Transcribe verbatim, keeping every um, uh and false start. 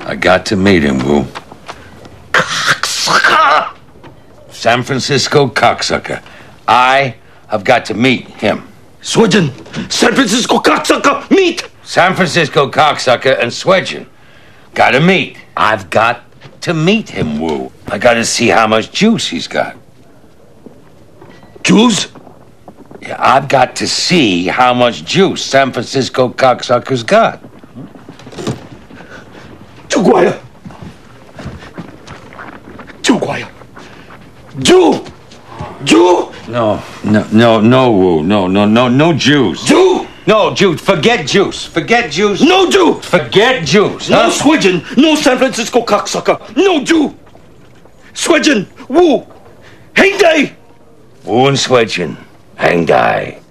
I got to meet him, Wu. Cocksucker! San Francisco cocksucker. I have got to meet him. Swedgen, San Francisco cocksucker, meet! San Francisco cocksucker and Swedgen. Gotta meet. I've got to meet him, Wu. I gotta see how much juice he's got. Juice? Yeah, I've got to see how much juice San Francisco cocksucker's got. 就乖呀，就乖呀，就就 No, no, no, no, Wu. No, no, no, no juice. 就 No, juice. Forget juice. Forget juice. no Jew, Forget juice. no Huh? Swedgen, no San Francisco cocksucker, no Jew. Swedgen, Wu, Hang Day. Wu and Swedgen. Hang die.